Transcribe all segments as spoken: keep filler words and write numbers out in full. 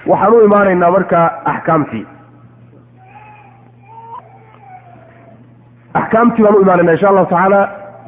waxaan u imaanaynaa marka axkaamtii axkaamtii baan u imaanaynaa insha allahu tacaala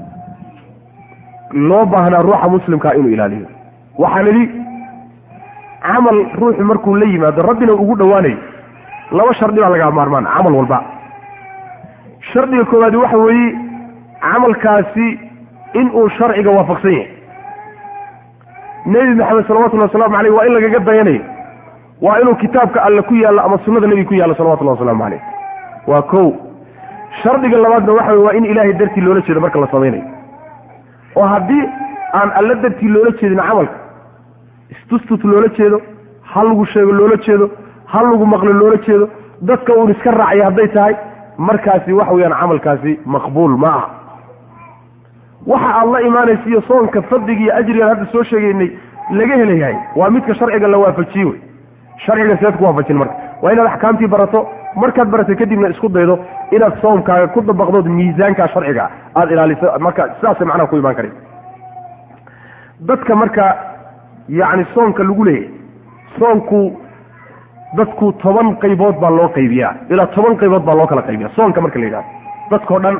loo baahnaa ruuxa muslimkaa inuu ilaaliyo. waxaan idhi camal ruuxu markuu la yimaado rabbina ugu dhowaanayo laba shardi baa laga maarmaan camal walba. shardiga koowaadi waxa weeye camalkaasi inuu sharciga waafaqsan yahay. nebi maxamed salawatullahi wasalaamu caleyh waa in lagaga dayanayo, waa inuu kitaabka alle ku yaallo ama sunnada nebiga ku yaallo salawatullahi wasalaamu caleyh. waa kow. shardiga labaadna waxa weye waa in ilaahay dartii loola jeedo marka la samaynayo, oo haddii aan alle dartii loola jeedin camalka, istustut loola jeedo, ha lagu sheego loola jeedo, ha lagu maqlo loola jeedo, dadka uun iska raacya hadday tahay, markaasi waxa weyaan camalkaasi maqbuul ma aha. waxa aad la imaanaysa iyo soonka fadliga iyo ajrigan hadda soo sheegaynay laga helayahay waa midka sharciga la waafajiye wey. sharciga seed ku waafajin marka waa inaad axkaamtii barato, markaad baratay kadibna isku daydo inaad soomkaaga ku dabaqdood miisaanka sharciga aada ilaaliso. marka sidaasay macnaha ku imaan kara. dadka marka yacni soonka lagu leeyahay, soonku dadku toban qaybood baa loo qaybiyaa, ilaa toban qaybood baa loo kala qaybiya soonka marka la yidhahdo dadkao dhan.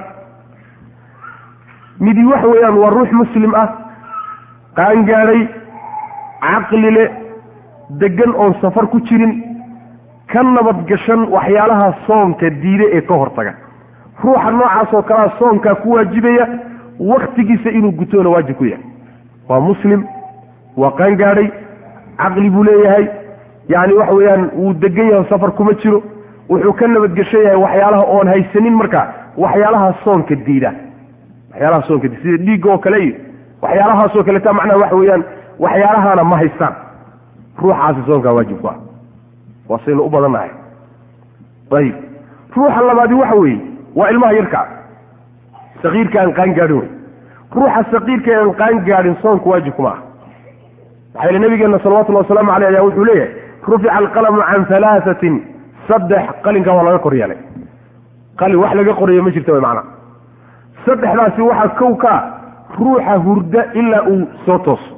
midi waxa weeyaan waa ruux muslim ah, qaangaadhay, caqli le, degan oon safar ku jirin, ka nabadgashan waxyaalaha soonka diide ee ka hortaga. ruuxa noocaas oo kalea soonkaa ku waajibaya, waktigiisa inuu gutoona waajib ku yahay. waa muslim, waa qaangaadhay, caqli buu leeyahay, yacni waxa weeyaan wuu degan yahay, safar kuma jiro, wuxuu ka nabadgeshan yahay waxyaalaha oon haysanin marka waxyaalaha soonka diida. waxyaalaha soonka diida sida dhiigga oo kale iyo waxyaalahaasoo kaleta macnaha waxa weeyaan waxyaalahaana ma haystaan. ruuxaasi soonkaa waajib ku ah, waa saynu u badannahay. ayib, ruuxa labaadi waxa weeye waa ilmaha yarkaa saqiirka aan qaan gaadhin wey. ruuxa saqiirka aan qaan gaadhin soonku waajib kuma aha. maxaa yeele nabigeena salawatullahi wasalaamu caleyh ayaa wuxuu leeyahay rufica alqalamu can halaahatin, saddex qalinkaa waa laga kor yeelay. qalin wax laga qorayo ma jirta way macnaa. saddexdaasi waxaa kow kaa ruuxa hurda ilaa uu soo tooso.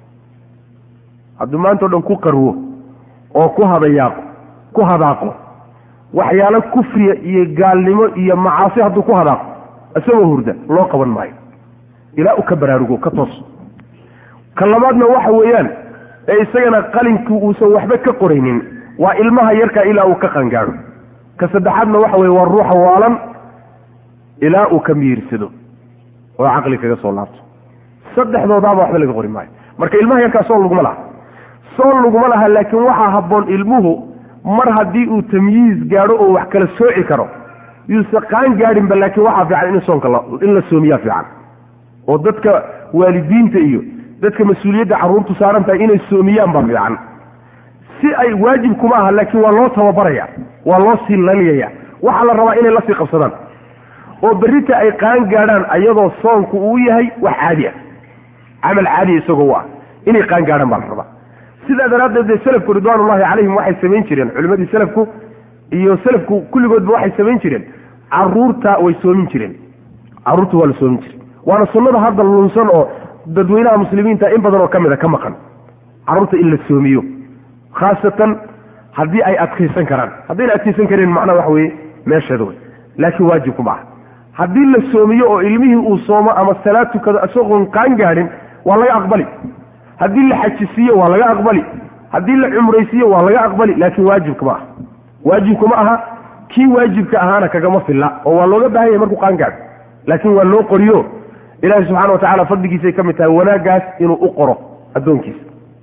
hadduu maanta o dhan ku qarwo oo ku hadayaaqo ku hadaaqo waxyaalo kufriya iyo gaalnimo iyo macaasi hadduu ku hadaaqo isagoo hurda loo qaban maayo ilaa uu ka baraarugo ka tooso. ka labaadna waxa weeyaan ee isagana qalinkii uusan waxba ka qoraynin waa ilmaha yarka ilaa uu ka qangaadho. ka saddexaadna waxa weye waa ruuxa waalan ilaa uu ka miirsado oo caqli kaga soo laabto. saddexdoodaaba waxba laga qori maayo. marka ilmaha yarkaa soon laguma laha soon laguma laha laakiin waxaa habboon ilmuhu mar haddii uu tamyiiz gaadho oo wax kala sooci karo yuusa qaan gaadhinba, laakiin waxaa fiican in soonka in la soomiyaa fiican. oo dadka waalidiinta iyo dadka mas-uuliyadda carruurtu saaran tahay inay soomiyaan baa fiican. si ay waajib kuma aha laakiin waa loo tababaraya, waa loo sii laliyaya. waxaa la rabaa inay la sii qabsadaan oo berrita ay qaan gaadhaan ayadoo soonku uu yahay wax caadi ah, camal caadiya isagoo u ah inay qaan gaadhaan baa la rabaa. sidaa daraaddeed dee selafku ridwaanullahi calayhim waxay samayn jireen, culimmadii selafku iyo selafku kulligoodba waxay samayn jireen carruurta way soomin jireen. carruurta waa la soomin jiray, waana sunnada hadda lunsan oo dadweynaha muslimiinta in badan oo ka mid a ka maqan. carruurta in la soomiyo khaasatan haddii ay adkaysan karaan. haddayna adkaysan kareen macnaha waxa weeye meesheeda wey, laakiin waajibku ma aha. haddii la soomiyo oo ilmihii uu soomo ama salaad tukado isagoon qaan gaadhin waa laga aqbali. haddii la xajisiiyo waa laga aqbali. haddii la cumraysiiyo waa laga aqbali, laakiin waajibka ma aha. waajibku ma aha, kii waajibka ahaana kagama filla oo waa looga baahan yahay markuu qaan gaadho, laakiin waa loo qoriyo ilaahi subxana watacaala fadligiisay ka mid tahay wanaaggaas inuu u qoro addoonkiisa.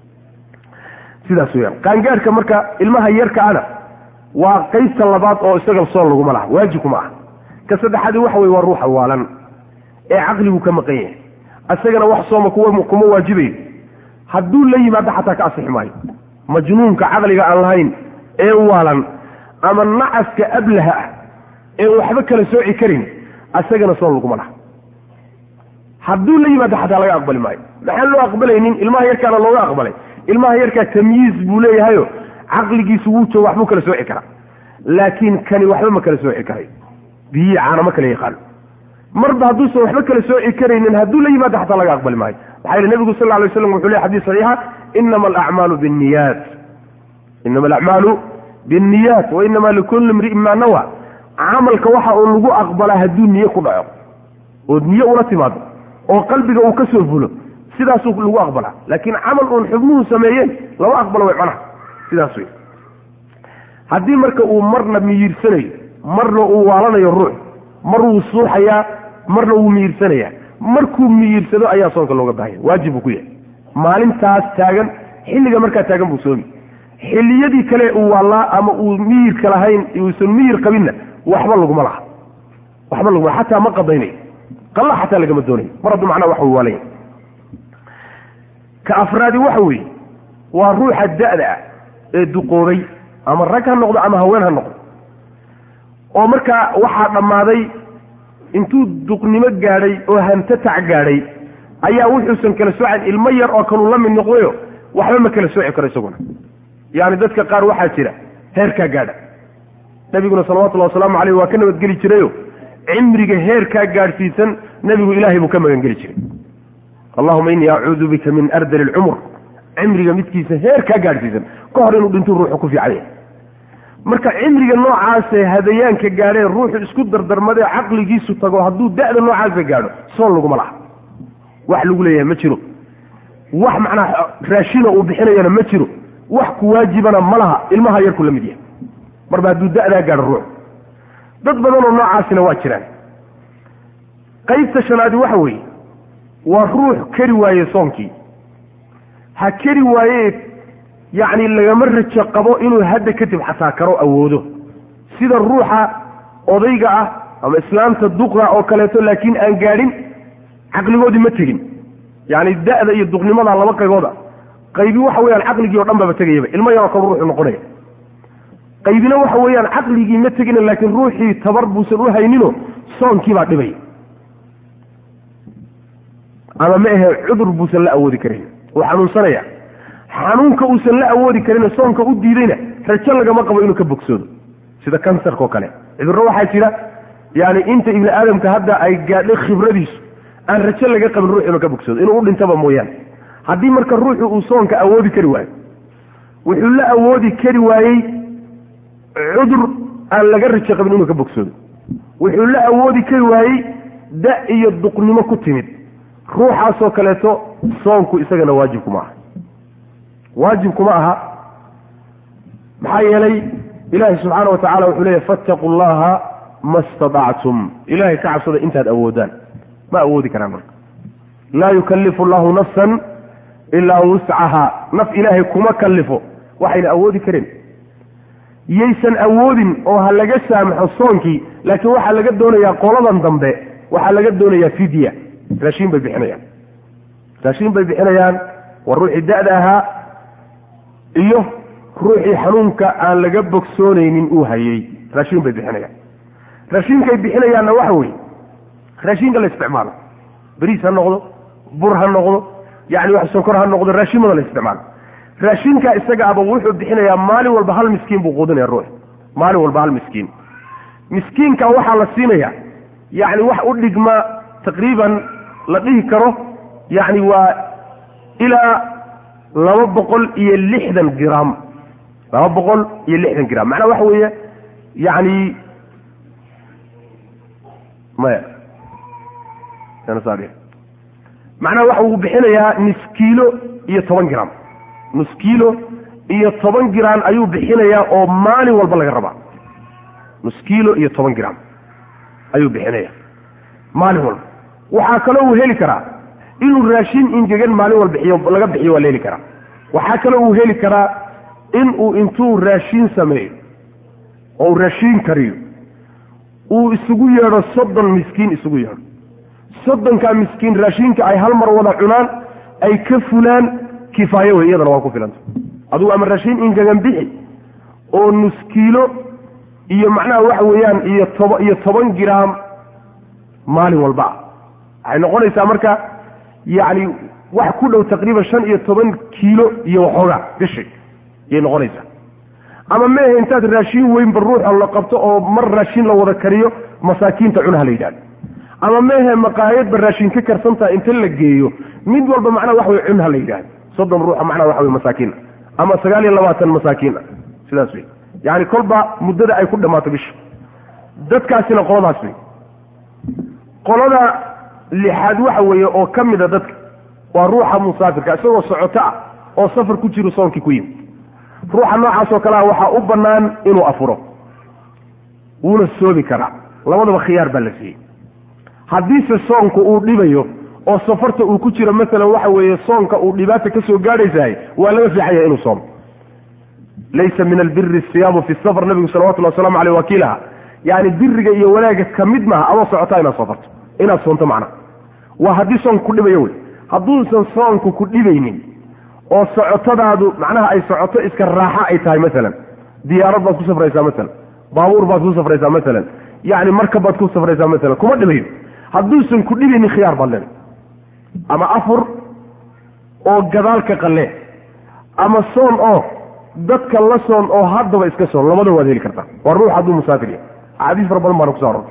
sidaas weyaan qaangaadhka marka ilmaha yarkaana waa qaybta labaad oo isaga soon laguma laha, waajibku ma aha. ka saddexaadi waxa weye waa ruuxa waalan ee caqligu ka maqan yahay, isagana wax sooma kuma waajibayo. hadduu la yimaado xataa ka asixi maayo. majnuunka caqliga aan lahayn ee waalan ama nacaska ablaha ah ee waxba kala sooci karin isagana soon laguma laha. hadduu la yimaado xataa laga aqbali maayo. maxaan loo aqbalaynin? ilmaha yarkaana looga aqbalay. ilmaha yarkaa tamyiiz buu leeyahayo caqligiisu wuu joogo waxbuu kala sooci karaa, laakiin kani waxba ma kala sooci karay. biyi caana ma kala yaqaano. marba hadduusan waxba kala sooci karaynin hadduu la yimaado xataa laga aqbali maayo. maxaa yeele nebigu sal lla alay waslam wuxuu leey xadiis saxiixa inama alacmaalu binniyaat. inama alacmaalu binniyaat wa inama likulli imri'in maa nawa camalka waxa uu lagu aqbalaa hadduu niye ku dhaco oo niye ula timaado oo qalbiga uu ka soo fulo sidaasuu lagu aqbalaa laakiin camal uun xubnuhu sameeyeen lama aqbalo way macnaha sidaas wey haddii marka uu marna miyirsanayo marna uu waalanayo ruux mar wuu suuxayaa marna wuu miyirsanayaa markuu miyirsado ayaa soonka looga baahanya waajib buu ku yahay maalintaas taagan xilliga markaa taagan buu soomi xilliyadii kale uu waalaa ama uu miyirka lahayn uusan miyir qabinna waxba laguma laha waxba laguma xataa ma qadaynayo qalla xataa lagama doonayo mar hadduu macnaha wax uu waalaya ka afraadi waxa weeye waa ruuxa da'da ah ee duqoobay ama rag ha noqdo ama haween ha noqdo oo markaa waxaa dhammaaday intuu duqnimo gaadhay oo hantatac gaadhay ayaa wuxuusan kala soocin ilmo yar oo kaluu la mid noqdayo waxba ma kala sooci karo isaguna yacni dadka qaar waxaa jira heerkaa gaadha nebiguna salawatullahi wasalaamu caleyh waa ka nabadgeli jirayo cimriga heerkaa gaadhsiisan nebigu ilaahay buu ka magangeli jiray allahuma innii acuudu bika min ardali alcumur cimriga midkiisa heerkaa gaadhsiisan ka hor inuu dhintuu ruuxu ku fiicanya marka cimriga noocaasee hadayaanka gaadheen ruuxu isku dardarmadee caqligiisu tago hadduu da'da noocaasa gaadho soon laguma laha wax lagu leeyahay ma jiro wax macnaha raashina uu bixinayana ma jiro wax ku waajibana ma laha ilmaha yarku la mid yahay marba hadduu da'daa gaadho ruux dad badanoo noocaasina waa jiraan qaybta shanaadi waxa weeye waa ruux kari waaye soonkii ha kari waaye yacni lagama rajo qabo inuu hadda kadib xataa karo awoodo sida ruuxa odayga ah ama islaamta duqda oo kaleeto laakiin aan gaadhin caqligoodii ma tegin yacni da'da iyo duqnimada laba qaybooda qaybi waxa weeyaan caqligii oo dhan baba tegayaba ilmo yaroo kale ruuxu noqonaya qaybina waxa weeyaan caqligii ma tegina laakiin ruuxii tabar buusan u haynino soonkii baa dhibay ama ma ahe cudur buusan la awoodi karin uu xanuunsanaya xanuunka uusan la awoodi karin soonka u diidayna rajo lagama qabo inuu ka bogsoodo sida kansarka oo kale cudurro waxaa jira yani inta ibni aadamka hadda ay gaadhay khibradiisu aan rajo laga qabin ruux inuu ka bogsoodo inuu u dhintaba mooyaane haddii marka ruuxu uu soonka awoodi kari waayo wuxuu la awoodi kari waayey cudur aan laga rajo qabin inuu ka bogsoodo wuxuu la awoodi kari waayey da iyo duqnimo ku timid ruuxaasoo kaleeto soonku isagana waajib kuma aha waajib kuma aha maxaa yeelay ilaahay subxaana wa tacala wuxuu leeyahy fattaquu llaha ma stadactum ilahay ka cabsada intaad awoodaan ma awoodi karaan marka laa yukallifu allahu nafsan ilaa wuscaha naf ilaahay kuma kallifo waxayna awoodi kareen yaysan awoodin oo ha laga saamaxo soonkii laakiin waxaa laga doonayaa qoladan dambe waxaa laga doonayaa fidya raashiin bay bixinayaan raashiin bay bixinayaan waa ruuxii da'da ahaa iyo ruuxii xanuunka aan laga bogsoonaynin uu hayey raashiin bay bixinayaan raashiinkay bixinayaanna waxa weeye raashiinka la isticmaalo beriis ha noqdo bur ha noqdo yacni wax sonkor ha noqdo raashiimada la isticmaalo raashinkaa isaga aba wuxuu bixinayaa maalin walba hal miskiin buu quudinaya ruux maalin walba hal miskiin miskiinka waxaa la siinayaa yacni wax u dhigma taqriiban la dhihi karo yacni waa ilaa laba boqol iyo lixdan gram laba boqol iyo lixdan gram macnaha waxa weeye yacni maya macnaha waxa uu bixinayaa nus kiilo iyo toban gram nus kiilo iyo toban gram ayuu bixinayaa oo maalin walba laga rabaa nus kiilo iyo toban gram ayuu bixinaya maalin walba waxaa kaloo uu heli karaa inuu raashin ingegan maalin walba bixiyo laga bixiyo waa la heli karaa waxaa kaloo uu heli karaa inuu intuu raashin sameeyo oo uu raashin kariyo uu isugu yeedho soddon miskiin isugu yeedho soddonkaa miskiin raashinka ay hal mar wada cunaan ay ka fulaan kifaayo wey iyadana waa ku filanta adugu ama raashin ingegan bixi oo nus kiilo iyo macnaha waxa weeyaan iyo toba iyo toban gram maalin walba waxay noqonaysaa marka yacni wax ku dhow taqriiban shan iyo toban kiilo iyo waxoogaa bishi ayay noqonaysaa ama meehe intaad raashin weynba ruuxa la qabto oo mar raashin la wada kariyo masaakiinta cunaha la yidhahdo ama meehe maqaayadba raashin ka karsantaha inta la geeyo mid walba macnaha waxa wey cunha la yidhahdo soddon ruuxa macnaha waxa wey masaakiina ama sagaal iyo labaatan masaakiina sidaas wey yani kolba muddada ay ku dhammaato bisha dadkaasina qoladaas wey qolada lixaad waxa weeye oo ka mida dadka waa ruuxa musaafirka isagoo socoto ah oo safar ku jiro soonkii ku yimid ruuxa noocaas oo kale ah waxaa u bannaan inuu afuro wuuna soomi karaa labadaba khiyaar baa la siiyey haddiise soonku uu dhibayo oo safarta uu ku jiro maalan waxa weeye soonka uu dhibaata ka soo gaadhaysahay waa laga fiixaya inuu soomo laysa min albiri asiyaamu fi safar nabigu salawatullahi wasalaamu caleyh wakiilaha yani biriga iyo wanaagga ka mid maaha adoo socotaa inaad safarto inaad soonto macnaha waa haddii soonku ku dhibayo wey hadduusan soonku ku dhibaynin oo socotadaadu macnaha ay socoto iska raaxa ay tahay maalan diyaarad baad ku safraysaa maalan baabuur baad ku safraysaa maalan yani markab baad ku safraysaa maalan kuma dhibayo hadduusan ku dhibaynin khiyaar baad leedahay ama afur oo gadaalka qalle ama soon oo dadka la soon oo haddaba iska soon labada waad heli kartaa waa ruux hadduu musaafir yahay axaadiis fara badan baana kuso arortay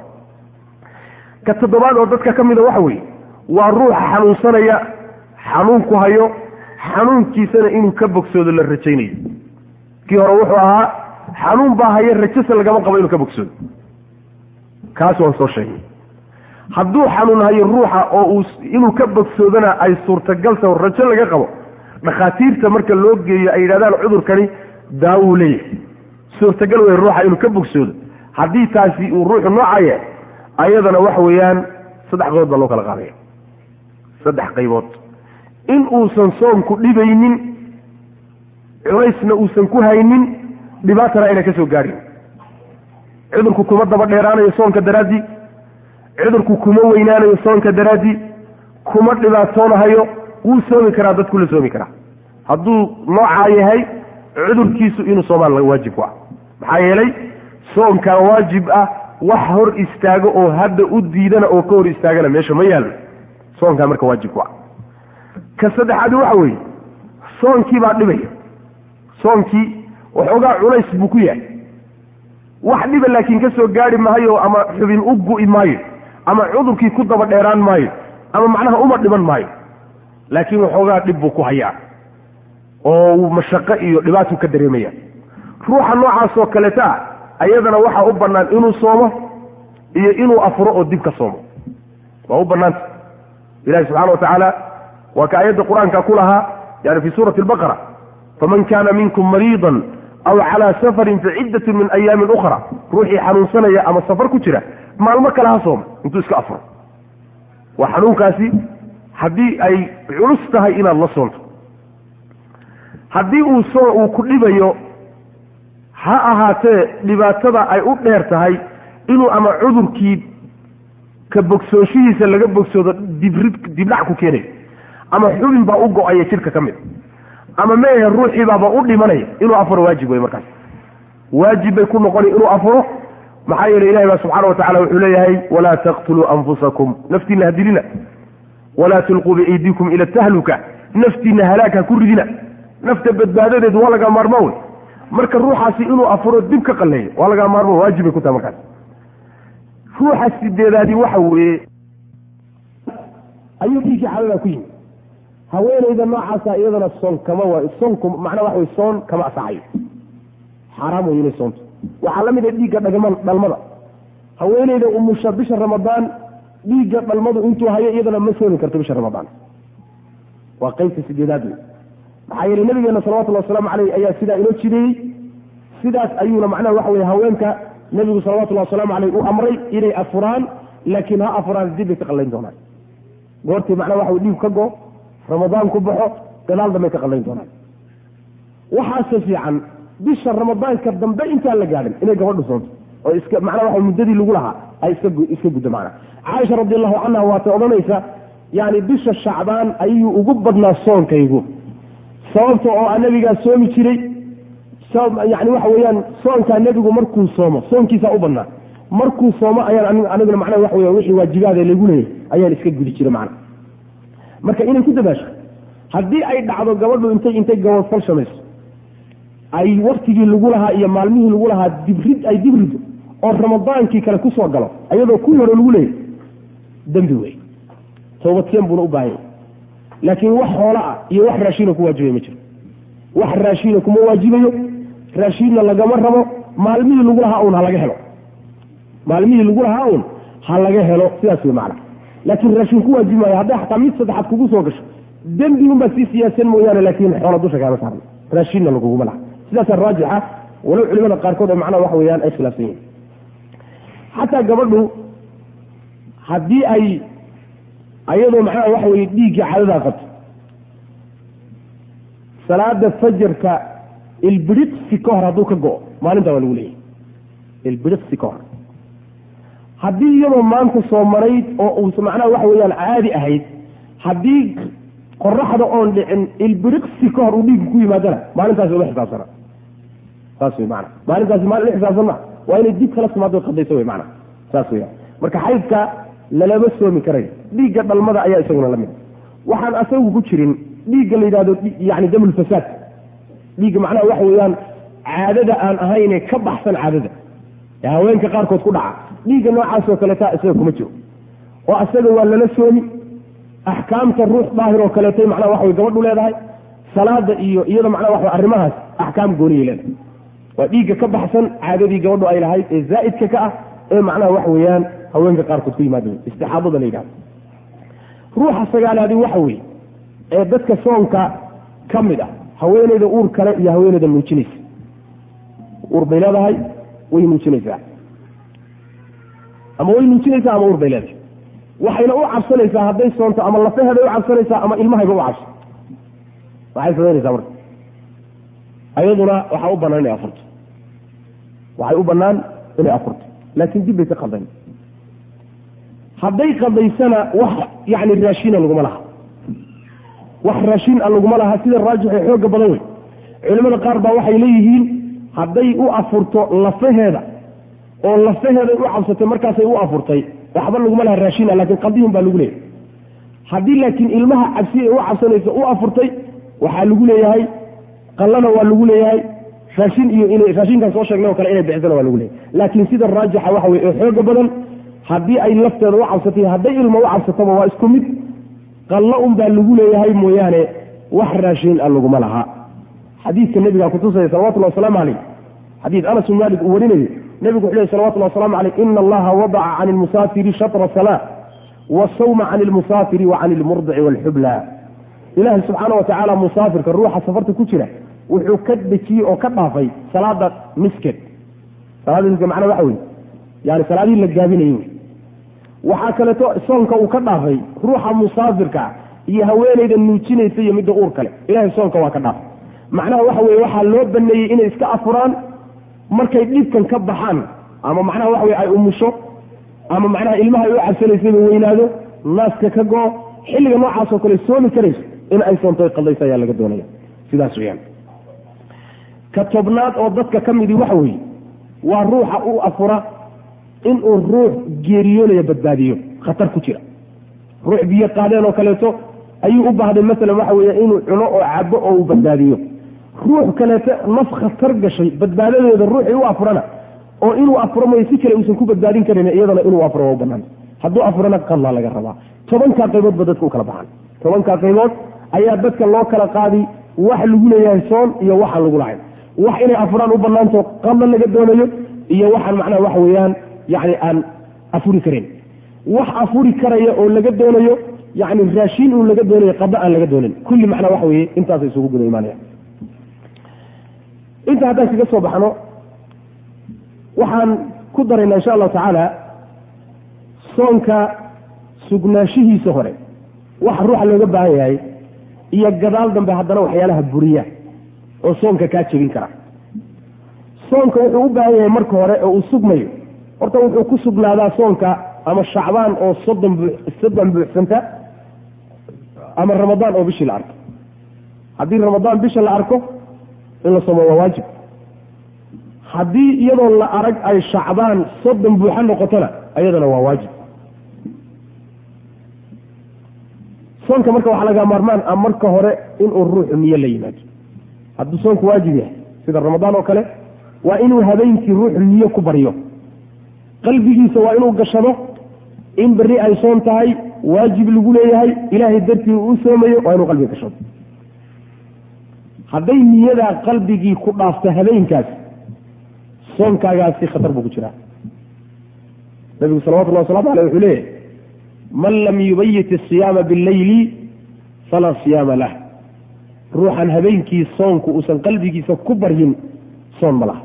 ka toddobaad oo dadka ka mida waxa weeye waa ruuxa xanuunsanaya xanuunku hayo xanuunkiisana inuu ka bogsoodo la rajaynayo kii hore wuxuu ahaa xanuun baa haya rajase lagama qabo inuu ka bogsoodo kaas waan soo sheegnay hadduu xanuun hayo ruuxa oo uu inuu ka bogsoodana ay suurtagalta rajo laga qabo dhakhaatiirta marka loo geeyo ay yidhahdaan cudurkani daawuu leeyahay suurtagal wey ruuxa inuu ka bogsoodo haddii taasi uu ruuxu noocaya ayadana waxa weeyaan saddex qaybood baa loo kala qaadaya saddex qaybood in uusan soonku dhibaynin culaysna uusan ku haynin dhibaatana ayna ka soo gaadhin cudurku kuma daba dheeraanayo soonka daraaddii cudurku kuma weynaanayo soonka daraaddii kuma dhibaatoonahayo wuu soomi karaa dadku la soomi karaa hadduu noocaa yahay cudurkiisu inuu soomaan waajib ku ah maxaa yeelay soonkaa waajib ah wax hor istaago oo hadda u diidana oo ka hor istaagana meesha ma yaallo soonkaa marka waajib ku ah ka saddexaadi waxa weeye soonkii baa dhibaya soonkii waxoogaa culays buu ku yahay wax dhiba laakiin ka soo gaari maayo ama xubin u gu'i maayo ama cudurkii ku daba dheeraan maayo ama macnaha uma dhiman maayo laakiin waxoogaa dhib buu ku hayaa oo mashaqo iyo dhibaatuu ka dareemaya ruuxa noocaasoo kaleeta ah ayadana waxaa u bannaan inuu soomo iyo inuu afuro oo dib ka soomo waa u bannaanta ilahi subxana wa tacaala waa ka aayadda qur-aanka ku lahaa yani fii suurati albaqara faman kaana minkum mariidan aw calaa safarin faciddatu min ayaamin ukhra ruuxii xanuunsanaya ama safar ku jira maalmo kale ha sooma intuu iska afuro waa xanuunkaasi haddii ay culus tahay inaad la soonto haddii uu soo uu ku dhibayo ha ahaatee dhibaatada ay u dheer tahay inuu ama cudurkii ka bogsooshihiisa laga bogsoodo dibrid dibdhac ku keenayo ama xubin baa u go-aya jidhka ka mid ama meehe ruuxii baaba u dhimanaya inuu afuro waajib wey markaas waajib bay ku noqoni inuu afuro maxaa yeelay ilahi baa subxaana wa tacala wuxuu leeyahay walaa taqtuluu anfusakum naftiina ha dilina walaa tulquu biaydiikum ila tahluka naftiina halaag ha ku ridina nafta badbaadadeedu waa laga maarmo wey marka ruuxaasi inuu afuro dib ka qalleeyo waa laga maarmo waajib bay ku tahay markaas ruuxa sideedaadii waxa weeye ayuu dhiiggii xaladaa ku yimi haweenayda noocaasa iyadana soon kama wa soonku macnaa waxa wey soon kama asaxayo xaaraam wey inay soonto waxaa la mid a dhiigga dhagma dhalmada haweenayda umusha bisha ramadaan dhiigga dhalmadu intuu hayo iyadana ma soomi karto bisha ramadaan waa qaybta sideedaad wey maxaa yeelay nabigeena salawatullahi wasalaamu caleyh ayaa sidaa inoo jideeyey sidaas ayuuna macnaha waxa weye haweenka nabigu salawatullahi wasalaamu caleyh uu amray inay afuraan laakiin ha afuraan dib bay ka qallayn doonaan goortii macnaha waxa wey dhiig ka go ramadaan ku baxo gadaal dambay ka qallayn doonaan waxaase fiican bisha ramadaanka dambe intaan la gaadhin inay gabadhu soonto oo iska macnaha waxa muddadii lagu lahaa ay iska iska guddo macnaha caaisha radi allahu canha waatay odhanaysa yani bisha shacbaan ayuu ugu badnaa soonkaygu sababta oo a nabigaa soomi jiray yani waxa weeyaan soonkaa nebigu markuu soomo soonkiisaa u badnaa markuu soomo ayaan aniguna macnaha waxa weya wixii waajibaada lagu leeyahy ayaan iska gudi jiray macnaha marka inay ku dabaasho haddii ay dhacdo gabadhu intay intay gabadfal shamayso ay waktigii lagu lahaa iyo maalmihii lagu lahaa dibrid ay dibrido oo ramadaankii kale kusoo galo ayadoo kuwii hore lagu leeyahy dembi wey toobadkeen buuna u baahanya laakiin wax hoola ah iyo wax raashiina ku waajibaya ma jiro wax raashiina kuma waajibayo raashiinna lagama rabo maalmihii lagu lahaa uun ha laga helo maalmihii lagu lahaa uun ha laga helo sidaas wey macna laakiin raashin ku waajibi maayo hadday xataa mid saddexaad kugu soo gasho dembi unbaa sii siyaasan mooyaane laakiin xoola dusha kaama saarna raashinna laguguma laha sidaasaa raajixa walow culimada qaarkood ee macnaha waxa weeyaan ay khilaafsan yihin xataa gabadhu haddii ay ayadoo macnaha waxa weye dhiigga caadadaa qabto salaada fajarka ilbiriqsi ka hor hadduu ka go-o maalintaa waa lagu leeyahay ilbiriqsi ka hor haddii iyadoo maanta soo marayd oo uu macnaha waxa weeyaan caadi ahayd haddii qoraxda oon dhicin ilbiriqsi ka hor uu dhiiggu ku yimaadana maalintaasi uma xisaabsana saas wey maana maalintaasi maalin u xisaabsan maa waa inay dib kala timaado qadayso wey macna saas weya marka xaydka lalama soomi karayo dhiigga dhalmada ayaa isaguna la mid waxaan asagu ku jirin dhiigga la yidhahdo yani damulfasaad dhiigga macnaha waxa weeyaan caadada aan ahayne ka baxsan caadada ee haweenka qaarkood ku dhaca dhiigga noocaasoo kaleeta isaga kuma jiro oo asaga waa lala soomi axkaamta ruux daahir oo kaleetay macnaha waxa wey gabadhu leedahay salaada iyo iyada macnaha waxa arrimahaas axkaam gooniyay leedahay waa dhiigga ka baxsan caadadii gabadhu ay lahayd ee zaa'idka ka ah ee macnaha waxa weeyaan haweenka qaarkood ku yimaada istixaadada la yidhahdo ruuxa sagaalaadi waxa weeye ee dadka soonka ka mid ah haweeneyda uur kale iyo haweeneyda nuujinaysa uur bay leedahay way nuujinaysaa ama way nuujinaysaa ama uur bay leedahay waxayna u cabsanaysaa hadday soonto ama lafaheeday u cabsanaysaa ama ilmahayba u cabso waxay samaynaysaa marka ayaduna waxaa u banaan inay afurto waxay u banaan inay afurto laakiin dib bay ka qaldan hadday qadaysana wax yani raashiina laguma laha wax raashin a laguma laha sida raajix ee xooga badan wey culimada qaar baa waxay leeyihiin hadday u afurto lafaheeda oo lafaheeday u cabsatay markaasay u afurtay waxba laguma laha raashina laakiin qaldihun baa lagu leeyahay haddii laakiin ilmaha cabsi ay u cabsanayso u afurtay waxaa lagu leeyahay qallana waa lagu leeyahay raashin iyo in raashinkan soo sheegnay oo kale inay bixisana waa lagu leeyahay laakiin sida raajixa waxa weye ee xooga badan haddii ay lafteeda u cabsatay hadday ilma u cabsataba waa isku mid qallo un baa lagu leeyahay mooyaane wax raashin a laguma laha xadiidka nebigaa kutusaya salawatullahi wasalaamu caleyh xadiid anas bin maalik uu warinayo nebigu wuxuu lehy salawatullahi wasalaamu caleyh ina allaha wadaca can ilmusaafiri shatra salaa wasawma can ilmusaafiri wa can ilmurdici waalxubla ilaahay subxaana watacaala musaafirka ruuxa safarta ku jira wuxuu ka dejiyey oo ka dhaafay salaada miskeed salaada misked macnaa waxa weye yani salaadihii la gaabinayo waxaa kaleeto soonka uu ka dhaafay ruuxa musaafirka iyo haweeneyda nuujinaysa iyo midda uur kale ilahay soonka waa ka dhaafay macnaha waxa weye waxaa loo baneeyey inay iska afuraan markay dhibkan ka baxaan ama macnaha waxa weye ay umusho ama macnaha ilmaha ay u cabsanaysayba weynaado naaska ka go-o xilliga noocaasoo kale soomi karayso in ay soonto qaldaysa ayaa laga doonaya sidaas weyaan ka tobnaad oo dadka ka midii waxa weeye waa ruuxa u afura inuu ruux geeriyoonaya badbaadiyo khatar ku jira ruux biyo qaadeen oo kaleeto ayuu u baahday maalan waxa weeye inuu cuno oo cabo oo uu badbaadiyo ruux kaleeto naf khatar gashay badbaadadeeda ruuxii u afurana oo inuu afuro mooye si kale uusan ku badbaadin karin iyadana inuu afuro waa u banaan hadduu afurana qallaa laga rabaa tobankaa qaybood ba dadka u kala baxaan tobankaa qaybood ayaa dadka loo kala qaadi wax lagu leeyahay soon iyo waxaan lagu lahayn wax inay afuraan u banaanto qalla laga doonayo iyo waxaan macnaha waxa weeyaan yani aan afuri karin wax afuri karaya oo laga doonayo yani raashiin uu laga doonayo qada aan laga doonin kulli macnaa waxa weye intaasay isugu guda imaanaya inta haddaan kaga soo baxno waxaan ku daraynaa insha allahu tacaala soonka sugnaanshihiisa hore waxa ruuxa looga baahan yahay iyo gadaal dambe haddana waxyaalaha buriya oo soonka kaa jebin kara soonka wuxuu u baahan yahay marka hore oo uu sugmayo horta wuxuu ku sugnaadaa soonka ama shacbaan oo soddon soddon buuxsanta ama ramadaan oo bishii la arko haddii ramadaan bisha la arko in la soomo waa waajib haddii iyadoo la arag ay shacbaan soddon buuxa noqotona ayadana waa waajib soonka marka waxaa laga maarmaan ah marka hore inuu ruuxu niyo la yimaado hadduu soonku waajib yahay sida ramadaan oo kale waa inuu habeenkii ruuxu niyo ku baryo qalbigiisa waa inuu gashado in berri ay soon tahay waajib lagu leeyahay ilaahay dartii uu u soomayo waa inuu qalbiga gashado hadday niyadaa qalbigii ku dhaafta habeenkaas soonkaagaasi khatar buu ku jiraa. nabigu salawatullahi wasalaamu aleyh wuxuu leeyahy man lam yubayit asiyaama billayli falaa siyaama lah. ruuxan habeenkii soonku uusan qalbigiisa ku baryin soon ma laha.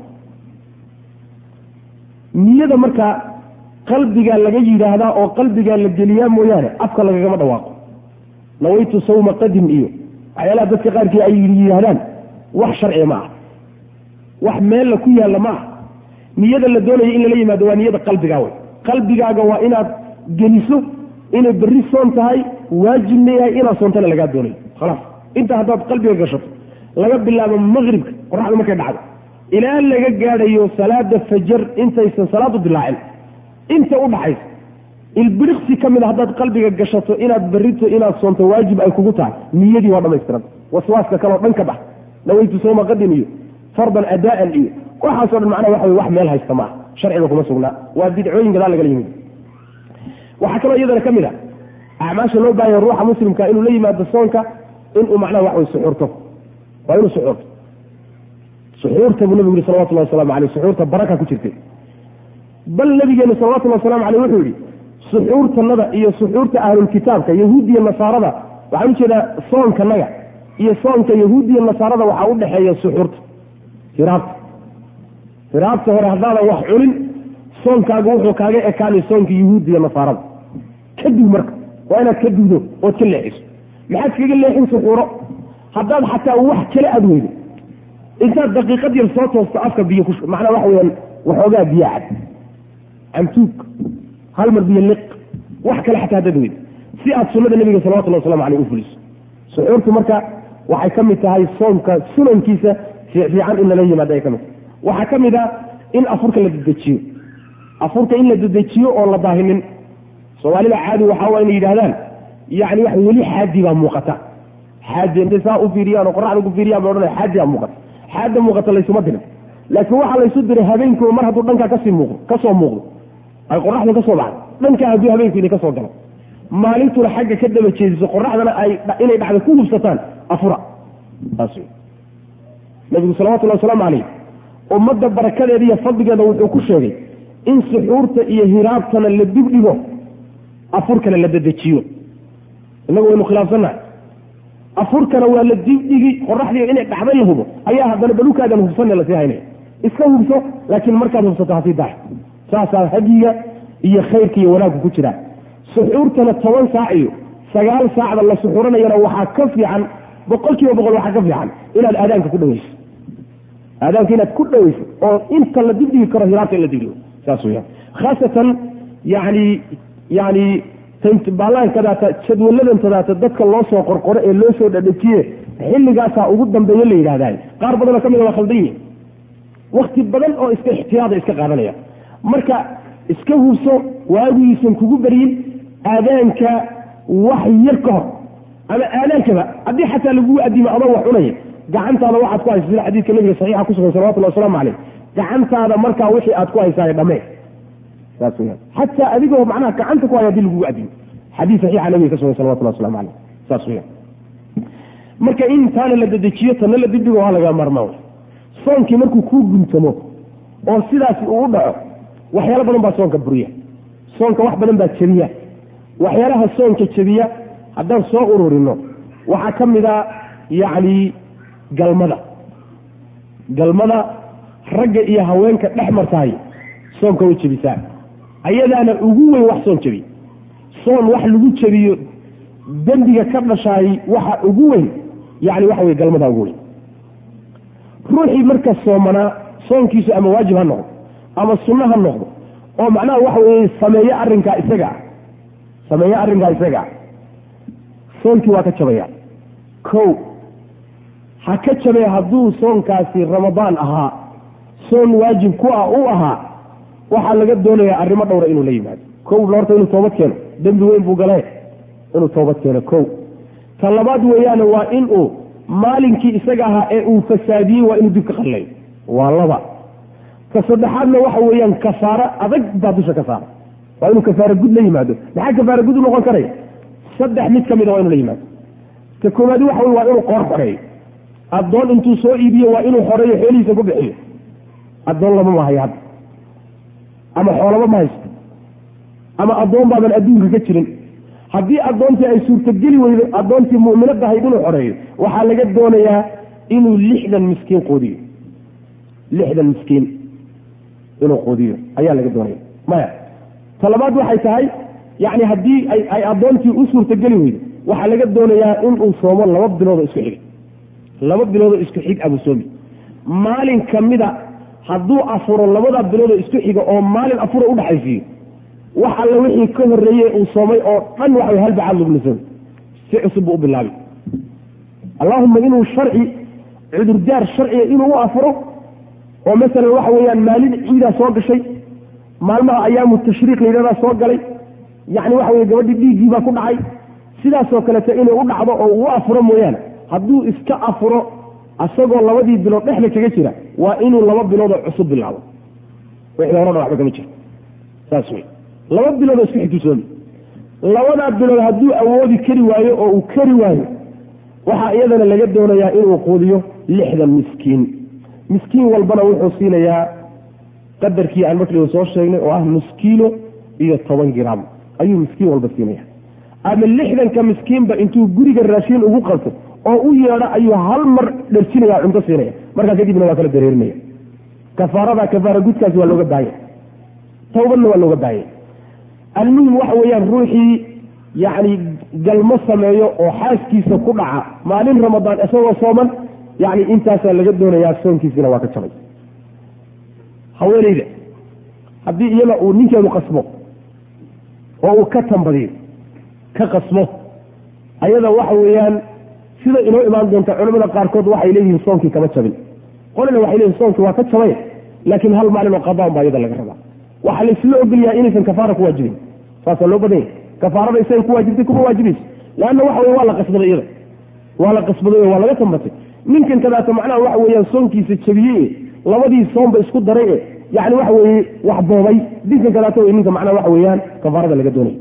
niyada markaa qalbigaa laga yidhaahdaa oo qalbigaa la geliyaa mooyaane afka lagagama dhawaaqo. nawaytu sawma qadim iyo waxyaalaha dadka qaarkii ay yidhaahdaan wax sharciga ma ah, wax meella ku yaalla ma ah. niyada la doonaya in lala yimaado waa niyada qalbigaa wey. qalbigaaga waa inaad geliso inay berri soon tahay, waajibna yahay inaad soontana lagaa doonayo. khalaas inta haddaad qalbiga gashato laga bilaabo maqribka qoraxda markay dhacdo ilaa laga gaadhayo salaada fajar intaysan salaadu dilaacin inta u dhaxaysa ilbiriqsi ka mid a haddaad qalbiga gashato inaad berrito inaad soonto waajib ay kugu tahay, niyadii waa dhamaystiran. waswaaska kaleo dhan ka bax, nawaytu sawma qadin iyo fardan adaa'an iyo waxaasoo dhan macnaha waxa wey wax meel haysta maaha, sharciga kuma sugnaa, waa bidcooyin gadaal lagala yimid. waxaa kaloo iyadana ka mid a acmaasha loo baahanya ruuxa muslimka inuu la yimaado soonka inuu macnaha wax wey suxuurto, waa inuu suxuurto. suxuurta buu nabigu yihi salawatullahi wasalaamu aleyh, suxuurta baraka ku jirtay. bal nabigeenu salawatullahi waslamu aleyh wuxuu yihi suxuurtanada iyo suxuurta ahlulkitaabka yahuudiya nasaarada, waxaan ujeedaa soonkanaga iyo soonka yahuudiya nasaarada waxaa u dhexeeya suxuurta hiraabta. hiraabta hore haddaadan wax cunin soonkaagu wuxuu kaaga ekaanay soonka yahuudiya nasaarada. kadib marka waa inaad ka duudo ood ka leexiso. maxaad kaga leexin suxuuro? haddaad xataa wax kale aad weydo intaad daqiiqad yar soo toosto afka biyo ku macnaa waxa weyaan waxoogaa biyo cad, cantuug, hal mar biyo liq, wax kale xataa haddaad weydo si aad sunnada nabiga salawatullahi waslamu aleyh u fuliso. suxuurtu marka waxay ka mid tahay soomka sunankiisa fiican in lala yimaado ay ka mid tahay. waxaa ka mid a in afurka la dedejiyo, afurka in la dedejiyo oo la daahinin. soomaalida caadi waxaa waa inay yidhahdaan yani wax weli xaadi baa muuqata, xaadi intay saa u fiiriyaan oo qoraxda ku fiiriyaan ba odhanaya xaadi baa muuqata. xaada muuqata laysuma dirin, laakiin waxaa laysu diray habeenkii mar hadduu dhankaa kasii muuqdo kasoo muuqdo ay qoraxda kasoo baxdo, dhankaa hadduu habeenku idin kasoo galo, maalintuna xagga ka daba jeediso qoraxdana ay inay dhacda ku hubsataan afura. saas wey nabigu salawatullahi wasalaamu caleyh ummadda barakadeeda iyo fadligeeda wuxuu ku sheegay in suxuurta iyo hiraabtana la dibdhigo, afurkana la dedejiyo. inagu waynu khilaafsannahay, afurkana waa la dibdhigi, qoraxdii inay dhacday la hubo ayaa haddana balukaadan hubsanna lasii haynaya. iska hubso, laakiin markaad hubsato hasii dax. saasaa hadiga iyo khayrka iyo wanaagku ku jiraa. suxuurtana toban saac iyo sagaal saacda la suxuuranayana waxaa ka fiican, boqol kiiba boqol waxaa ka fiican inaad aadaanka ku dhaweyso. aadaanka inaad ku dhaweyso oo inta la dibdhigi karo hiraabta in la dibdhigo, saas weyaan. khaasatan yani yani baallaankadaata jadwaladantadaata dadka loo soo qorqoro ee loo soo dhadhajiye xilligaasaa ugu dambeeyo la yidhahdaa. qaar badanoo ka mid a waa khaldan yihin, wakti badan oo iska ixtiyaada iska qaadanaya. marka iska hubso waagiisan kugu baryin aadaanka wax yar ka hor, ama aadaankaba haddii xataa lagu adimo adoo wax cunaya gacantaada waxaad ku haysa sida xadiidka nabiga saxiixa ku sugan salawatullahi wasalaamu caleyh, gacantaada markaa wixii aad ku haysaa dhamee. saas weyaan xataa adigoo macnaha gacanta ku haya hadii lagugu adimo, xadiis saxiixa nabiga ka sugan salawatullahi waslamu caleyh. saas weyaan marka in taana la dedejiyo tana la dibdhigo waa laga maarmaa. soonkii markuu kuu guntamo oo sidaasi uu u dhaco waxyaalo badan baa soonka buriya, soonka wax badan baa jebiya. waxyaalaha soonka jebiya haddaan soo ururino waxaa ka mid a yacni galmada. galmada ragga iyo haweenka dhex martahay soonka way jebisaa, ayadaana ugu weyn wax soon jebiya. soon wax lagu jebiyo dembiga ka dhashaay waxa ugu weyn yani waxa wey galmada ugu weyn. ruuxii marka soomanaa soonkiisu ama waajib ha noqdo ama sunno ha noqdo oo macnaha waxa weye sameeye arrinkaa isaga ah sameeye arrinkaa isaga ah soonkii waa ka jabaya. kow ha ka jabay hadduu soonkaasi ramadaan ahaa, soon waajib ku ah u ahaa, waxaa laga doonayaa arrimo dhowra inuu la yimaado. kow horta inuu toobad keeno, dembi weyn buu galee, inuu toobad keeno. kow ta labaad weeyaane waa inuu maalinkii isaga ahaa ee uu fasaadiyey waa inuu dib ka qallayo, waa laba. ka saddexaadna waxa weeyaan kafaaro adag baa dusha ka saara, waa inuu kafaaro gud la yimaado. maxaa kafaaro gud u noqon karaya? saddex mid ka mida waa inuu la yimaado. ta koowaadi waxa wey waa inuu qoor xoreeyo, addoon intuu soo iibiyo waa inuu xoreeyo xoolihiisa ku bixiyo addoon lama mahayo hadda ama xoolaba ma haysto ama addoon baaban adduunka ka jirin haddii addoontii ay suurtogeli weydo addoontii mu'minadda ahayd inuu xoreeyo waxaa laga doonayaa inuu lixdan miskiin quudiyo lixdan miskiin inuu quudiyo ayaa laga doonaya maya talabaad waxay tahay yacni haddii ay ay addoontii u suurtogeli weydo waxaa laga doonayaa inuu soomo laba biloodoo isku xiga laba biloodoo isku xig abuu soomi maalin ka mida hadduu afuro labada biloodoo isku xiga oo maalin afuro udhaxaysiiyo wax alle wixii ka horreeyey uu soomay oo dhan waxa way halbacaad lagu lisoomi si cusub buu u bilaabay allaahuma inuu sharci cudurdaar sharciga inuu u afuro oo masalan waxa weeyaan maalin ciidaa soo gashay maalmaha ayaamu tashriiq layidhahdaa soo galay yacni waxa weye gabadhii dhiiggii baa ku dhacay sidaasoo kaleeto inuu u dhacdo oo uu afuro mooyaane hadduu iska afuro asagoo labadii bilood dhexda kaga jira waa inuu laba biloodoo cusub bilaabo wixii horena waxba kama jiro saas wey laba biloodoo isku xigtusoomi labadaa bilood hadduu awoodi kari waayo oo uu kari waayo waxaa iyadana laga doonayaa inuu quudiyo lixdan miskiin miskiin walbana wuxuu siinayaa qadarkii aan markii soo sheegnay oo ah nus kiilo iyo toban gram ayuu miskiin walba siinaya ama lixdanka miskiinba intuu guriga raashiin ugu qalto oo u yeedho ayuu hal mar dharjinaya cunto siinaya markaa kadibna waa kala dareerinaya kafaarada kafaara gudkaasi waa looga baahanya tawbadna waa looga baahanya almuhim waxa weeyaan ruuxii yacni galmo sameeyo oo xaaskiisa ku dhaca maalin ramadaan isagoo sooman yacni intaasaa laga doonayaa soonkiisina waa ka jabay haweenayda haddii iyada uu ninkeedu qasmo oo uu ka tambadiyo ka qasmo ayada waxa weeyaan sida inoo imaan doonta culamada qaarkood waxay leeyihiin soonkii kama jabin qolina waxay leeyihin soonkii waa ka jabay laakiin hal maalin oo qadaan baa iyada laga rabaa waxaa laysla ogolyahay inaysan kafaara ku waajibin saasaa loo badan yahay kafaarada isaga ku waajibtay kuma waajibayso leanna waxa weye waa la qasbaday iyada waa la qasbaday oo waa laga tambatay ninkan kadaata macnaha waxa weeyaan soonkiisa jabiyey labadii soonba isku daray e yani waxa weeye wax boobay ninkan kadaata wey ninka macnaha waxa weeyaan kafaarada laga doonaya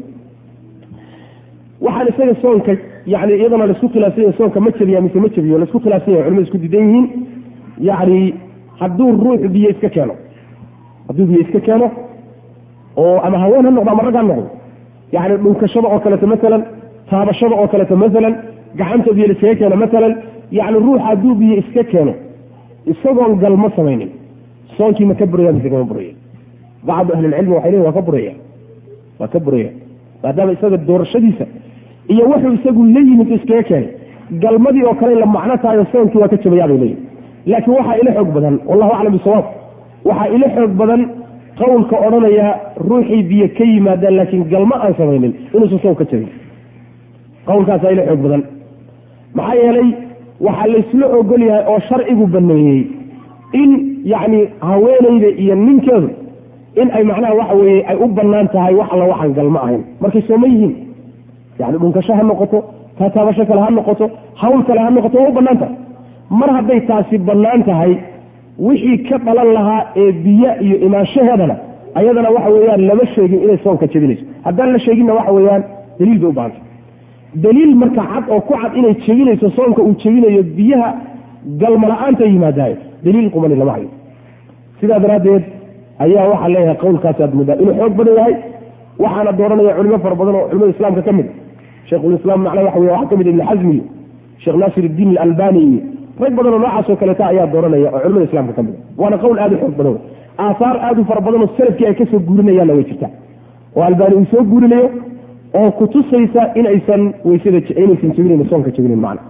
waxaan isaga soonka yani iyadana laisku khilaafsanya soonka ma jabiya mise ma jabiyo laisku khilaafsanya culimadu isku diidan yihiin yani hadduu ruux biyo iska keeno hadduu biyo iska keeno oo ama haween ha noqdo ama rag ha noqdo yani dhunkashada oo kaleeto maalan taabashada oo kaleeto maalan gacanta biyo laiskaga keeno maalan yani ruux hadduu biyo iska keeno isagoon galma samaynin soonkii ma ka buraya mise kama buraya bacdu ahlilcilmi waxay leeyihin waa ka buraya waa ka buraya maadaama isaga doorashadiisa iyo wuxuu isagu la yimid iskaga keenay galmadii oo kale la macno tahayo soonkii waa ka jabayaabay leeyihin laakiin waxaa ila xoog badan wallahu aclam bisawaab waxaa ila xoog badan qowlka odhanaya ruuxii biyo ka yimaadaan laakiin galma aan samaynin inuusan soon ka jabin qowlkaasaa ila xoog badan maxaa yeelay waxaa laysla ogol yahay oo sharcigu baneeyey in yacni haweenayda iyo ninkeedu in ay macnaha waxa weeye ay u bannaan tahay wax alla waxaan galmo ahayn markay sooma yihiin yani dhunkasho ha noqoto taataabasho kale ha noqoto hawl kale ha noqoto waa u bannaan tahay mar hadday taasi bannaan tahay wixii ka dhalan lahaa ee biyo iyo imaanshaheedana ayadana waxa weeyaan lama sheegin inay soonka jebinayso haddaan la sheeginna waxa weeyaan daliil bay u baahantay daliil marka cad oo ku cad inay jebinayso soonka uu jebinayo biyaha galmala-aanta yimaadaay daliil qumani lama hayo sidaa daraaddeed ayaa waxaa leeyahay qowlkaasi aad muddaa inuu xoog badan yahay waxaana dooranaya culimo fara badan oo culimada islaamka ka mid sheikhulislaam macnaha waxa wey waxaa ka mid ibni xasmi iyo sheekh naasir iddiin alalbani iyo rag badan oo noocaasoo kaleeta ayaa dooranaya oo culimada islaamka ka mid waana qowl aad u xoog badan aahaar aad u fara badan oo salafkii ay kasoo guurinayaanna way jirtaa oo albaani uu soo guurinayo oo kutusaysa inaysan weysada inaysan jebinayn soonka jebinayn macna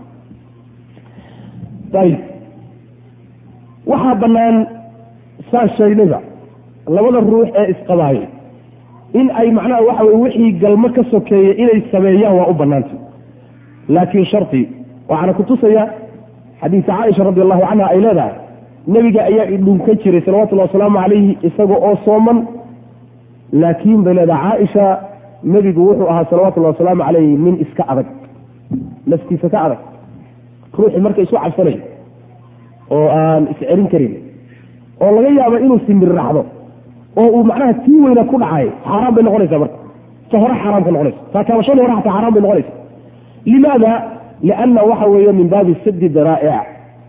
ayib waxaa bannaan saa sheegnayba labada ruux ee isqabaayay in ay macnaha waxa weye wixii galmo ka sokeeya inay sameeyaan waa u bannaantay laakiin shardi waxaana kutusaya xadiisa caaisha radi allahu canha ay leedahay nebiga ayaa idhunkan jiray salawatullahi wasalaamu calayhi isaga oo sooman laakiin bay leedahay caaisha nebigu wuxuu ahaa salawatullahi wasalaamu calayhi nin iska adag naftiisa ka adag ruuxii marka isu cabsanayo oo aan iscelin karin oo laga yaabo inuu simir raxdo oo uu macnaha tii weyna ku dhacay xaaraan bay noqonaysaa marka ta hore xaaraam ka noqonaysa taataabashada hore xataa xaaraan bay noqonaysa limaada lianna waxa weeye min baabi sadi daraa'ic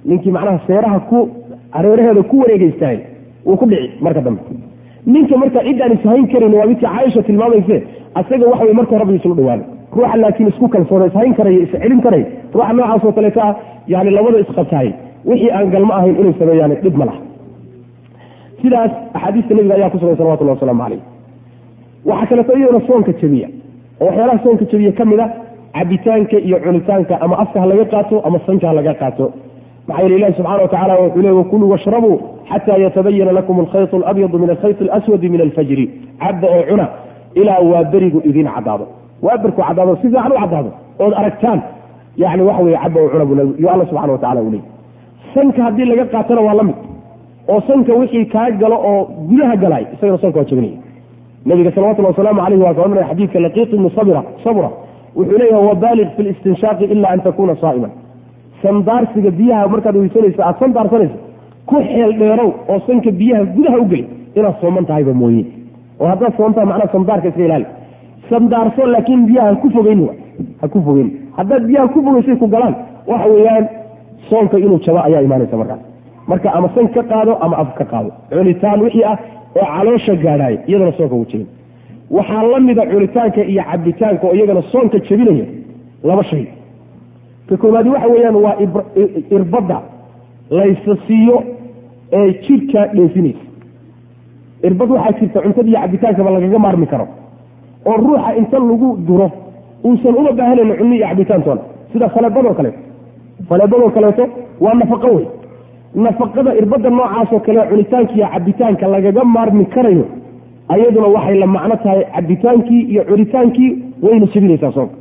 ninkii macnaha seeraha ku areeraheeda ku wareegaystaay wuu ku dhici marka dambe ninka marka ciddaan ishayn karin waa midkii caaisha tilmaamayse asaga waxa way marka rabbi islu dhawaanay ruuxa laakiin isku kalsoon ishayn karay is celin karay ruuxa noocaas oo kale ka yaani labada isqabtaay wixii aan galma ahayn inay sameeyaan dib ma laha sidaas axaadiista nabiga ayaa ku sugan sallallahu alayhi wasallam waxa kale oo iyana soonka jabiya oo waxyaalaha soonka jabiya kamida cabitaanka iyo cunitaanka ama afka laga qaato ama sanka laga qaato maxay ilaahay subhanahu wa ta'ala wuxuu leeyahay kulu washrabu hatta yatabayyana lakum al-khayt al-abyad min al-khayt al-aswad min al-fajr abda oo cuna ila waa barigu idin cadaado waa barku cadaado sida aanu cadaado oo aragtaan yaani waxa way abda oo cuna buu iyo Allah subhanahu wa ta'ala leeyahay sanka hadii laga qaatana waa lamid oo sanka wixii ka galo oo gudaha galay isaga sanka waa jabinay nabiga sallallahu alayhi wasallam alayhi wa sallam xadiidka laqiit ibn sabra sabra wuxuu leeyahay wa baligh fi al-istinshaq illa an takuna sa'iman sandaarsiga biyaha markaad weysanayso aad sandaarsanayso ku xeel dheerow oo sanka biyaha gudaha u gali inaad sooman tahayba mooyee oo haddaad soontaa macnaha sandaarka iska ilaali sandaarso laakiin biyaha ku fogeyn ha ku fogeyn haddaad biyaha ku fogeysay ku galaan waxa weeyaan soonka inuu jaba ayaa imaanaysa markaas marka ama san ka qaado ama af ka qaado cunitaan wixii ah oo caloosha gaadhay iyadana soonka uu jabin waxaa la mid ah cunitaanka iyo cabitaanka oo iyagana soonka jabinaya laba shay ka koowaad waxa weeyaan waa irbada laysa siiyo ee jirka dheefinaysa irbad waxaa jirta cuntada iyo cabitaanka ba lagaga maarmi karo oo ruuxa inta lagu duro uusan uma baahnayn cunno iyo cabitaan toona sida falabado kale falabado kaleeto waa nafaqo wey nafaqada irbada noocaas oo kale cunitaanka iyo cabitaanka lagaga maarmi karayo ayaduna waxay la macno tahay cabitaankii iyo curitaankii wayna jabinaysaa soonka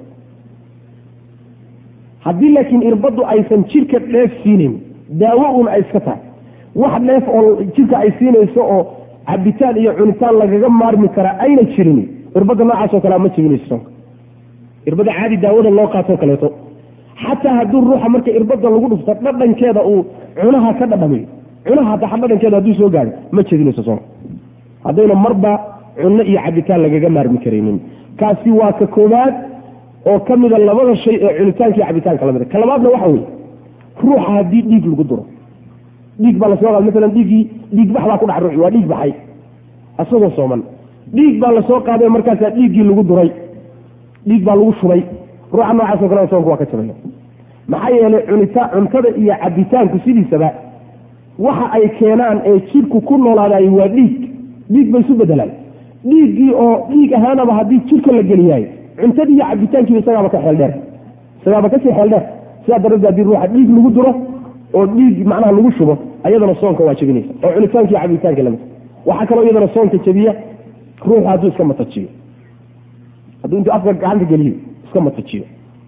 haddii laakiin irbadu aysan jirka dheef siinin daawo uun ay iska tahay wax dheef oo jirka ay siinayso oo cabitaan iyo cunitaan lagaga maarmi kara ayna jirin irbada noocaas oo kale ma jabinayso soonka irbada caadi daawada loo qaato kaleeto xataa hadduu ruuxa marka irbada lagu dhufto dhadhankeeda uu cunaha ka dhadhamiyo cunaha hataa dhadhankeeda hadduu soo gaaro ma jabinayso soonka haddayna marba cunno iyo cabitaan lagaga maarmi karaynin kaasi waa ka koowaad oo ka mida labada shay ee cunitaanka iyo cabitaanka lamida ka labaadna waxa weeye ruuxa haddii dhiig lagu duro dhiig baa lasoo qaaday maalan dhiiggii dhiig bax baa ku dhac ruuxi waa dhiig baxay asagoo sooman dhiig baa lasoo qaaday markaasaa dhiiggii lagu duray dhiig baa lagu shubay ruuxa noocaas oo kale soonku waa ka jabaya maxaa yeelay cunita cuntada iyo cabitaanku sidiisaba waxa ay keenaan ee jirku ku noolaadaay waa dhiig dhiig bay isu bedelaan dhiiggii oo dhiig ahaanaba haddii jirka la geliyaay cuntadii iyo cabitaankiiba isagaaba ka xeel dheer isagaaba kasii xeel dheer sidaa daradeed haddii ruuxa dhiig lagu duro oo dhiig macnaha lagu shubo ayadana soonka waa jabinaysa oo cunitaanka iyo cabitaanka lamid waxaa kaloo iyadana soonka jabiya ruuxu hadduu iska matajiyo hadduu intuu afka gacanta geliyo iska matajiyo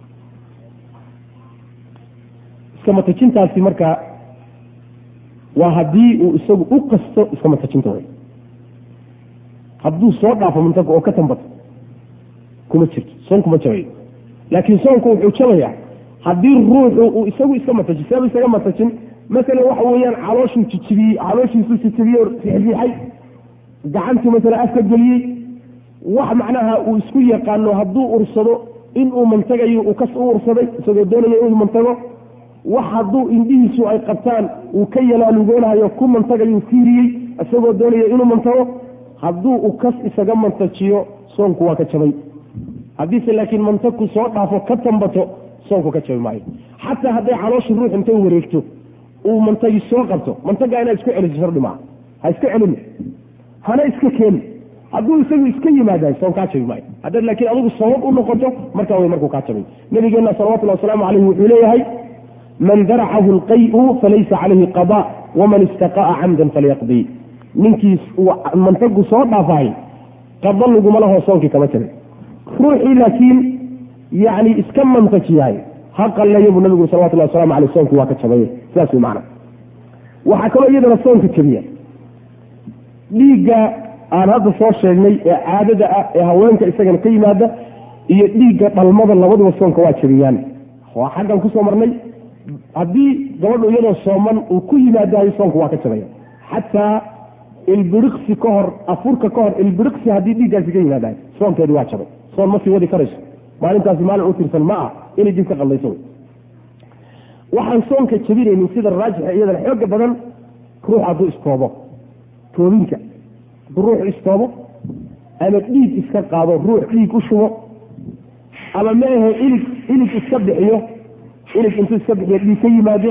iska matajintaasi marka waa haddii uu isagu u qasto iska matajinta way hadduu soo dhaafo mantaga oo ka tambato kuma jirto soon kuma jabayo laakiin soonku wuxuu jabayaa haddii ruuxu uu isagu iska matajin sabab isaga matajin masalan waxa weeyaan calooshuu jijibiyey calooshiisu jijibiyey riixay gacantu masalan afka geliyey wax macnaha uu isku yaqaano hadduu ursado inuu mantagayo uu kas u ursaday isagoo doonayo inuu mantago wax hadduu indhihiisu ay qabtaan uu ka yalaalugoonayo ku mantagayo fiiriyey isagoo doonayo inuu mantago hadduu u kas isaga mantajiyo soonku waa ka jabay haddiise laakiin mantaku soo dhaafo ka tambato soonku ka jabi maayo xataa hadday caloosha ruux intay wareegto uu mantagi soo qabto mantagaa inaad isku celiso shardi maaha ha iska celin hana iska keeni hadduu isagu iska yimaadaay soon kaa jabi maayo haddaad laakiin adigu sabab u noqoto markaa way markuu kaa jabay nabigeenna salawatullahi wasalaamu caleyhi wuxuu leeyahay man daracahu alqayu falaysa calayhi qada waman istaqa'a camdan falyaqdi ninkiis mantagu soo dhaafaay qado laguma laho soonkii kama jabay ruuxii laakiin yani iska mantajiyahay ha qalleeyo buu nabigu salawatullahi wasalaamu caleyh soonku waa ka jabay sidaas way macna waxaa kaloo iyadana soonka jabiya dhiigga aan hadda soo sheegnay ee caadada ah ee haweenka isagana ka yimaada iyo dhiigga dhalmada labaduba soonka waa jabiyaan waa xaggan kusoo marnay haddii gabadhu iyadoo sooman uu ku yimaadayo soonku waa ka jabaya xataa ilbiriqsi ka hor afurka ka hor ilbiriqsi haddii dhiiggaasi ka yimaadayo soonkeedu waa jabay soon ma sii wadi karayso maalintaasi maalin u tirsan ma ah inay dib ka qallayso waxaan soonka jabinaynin sida raajixa iyadana xooga badan ruux hadduu istoobo toobinka hadduu ruux istoobo ama dhiig iska qaado ruux dhiig u shubo ama maahe ilig ilig iska bixiyo ilig intuu iska bixiyo dhiig ka yimaado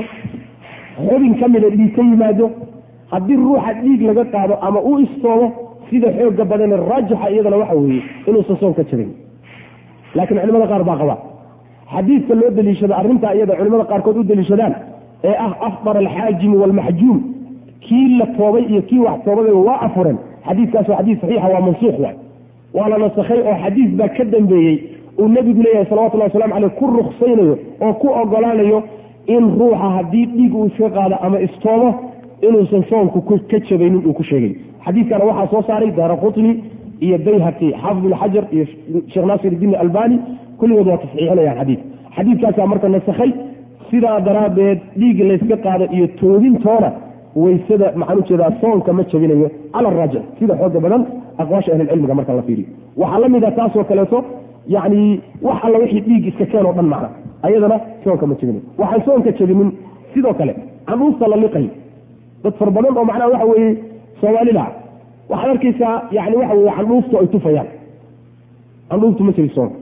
xubin ka mida dhiig ka yimaado haddii ruuxa dhiig laga qaado ama uu istoobo sida xooga badan raajixa iyadana waxa weeye inuusan soonka jabin laakiin culimada qaar baa qaba xadiidka loo daliishada arrintaa iyada culimada qaarkood u daliishadaan ee ah afdar alxaajimu waalmaxjuum kii la toobay iyo kii wax toobay waa afuren xadiidkaas waa xadiid saxiixa waa mansuuq waay waa la nasakhay oo xadiis baa ka dambeeyey uu nebigu leeyahay salawatullahi waslamu caleyh ku ruksaynayo oo ku ogolaanayo in ruuxa haddii dhiig uu iska qaado ama istoobo inuusan soonku ka jabaynin uu ku sheegay xadiidkana waxaa soo saaray daara qutni iyo bayhaqi xaafid ulxajar iyo sheekh naasir iddiin albani kulligood waa tasxiixinayaan xadiid xadiidkaasaa marka nasakhay sidaa daraaddeed dhiig layska qaado iyo toobintoona waysada maxaan ujeedaa soonka ma jabinayo cala araajic sida xooga badan aqwaasha ahlilcilmiga marka la fiiriyo waxaa la mid a taasoo kaleeto yacni wax alla wixii dhiig iska keen oo dhan macna ayadana soonka ma jabinayo waxaan soonka jabinin sidoo kale canuusta la liqay dad far badan oo macnaha waxa weeye soomaalida waxaad arkaysaa yani waxa weye candhuuftu ay tufayaan candhuuftu ma jabi soonka